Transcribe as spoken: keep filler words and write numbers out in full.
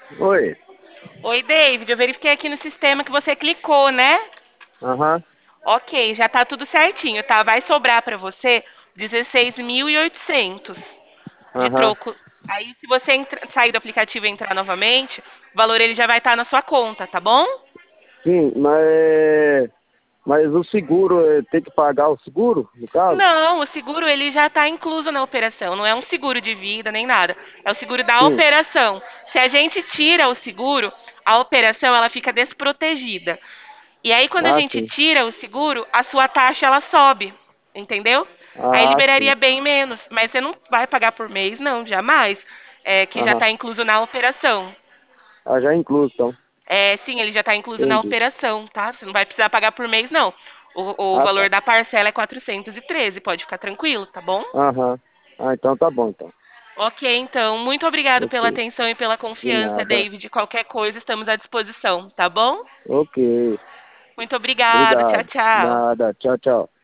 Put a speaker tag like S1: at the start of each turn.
S1: Oi.
S2: Oi, David, eu verifiquei aqui no sistema que você clicou, né?
S1: Aham.
S2: Ok, já tá tudo certinho, tá? Vai sobrar pra você dezesseis mil e oitocentos de
S1: Aham.
S2: troco. Aí, se você entra- sair do aplicativo e entrar novamente, o valor ele já vai estar na sua conta, tá bom?
S1: Sim, mas, mas o seguro, eh, tem que pagar o seguro, no caso?
S2: Não, o seguro ele já está incluso na operação. Não é um seguro de vida nem nada. É o seguro da
S1: Sim.
S2: operação. Se a gente tira o seguro, a operação ela fica desprotegida. E aí quando a
S1: Ah,
S2: gente
S1: sim.
S2: tira o seguro, a sua taxa ela sobe, entendeu? Aí
S1: Ah, sim.
S2: liberaria bem menos, mas você não vai pagar por mês, não, jamais. É, que já
S1: Aham.
S2: está incluso na operação.
S1: Ah, já é incluso, então.
S2: É, sim, ele já está incluso na
S1: Entendi.
S2: operação, tá? Você não vai precisar pagar por mês, não. O, o
S1: Ah, tá.
S2: valor da parcela é quatrocentos e treze, pode ficar tranquilo, tá bom?
S1: Aham. Ah, então tá bom, então.
S2: Ok, então, muito obrigado pela
S1: Ok.
S2: atenção e pela
S1: De
S2: confiança,
S1: nada.
S2: David. Qualquer coisa, estamos à disposição, tá bom?
S1: Ok.
S2: Muito obrigada. Tchau,
S1: Obrigado.
S2: tchau.
S1: Nada. Tchau, tchau.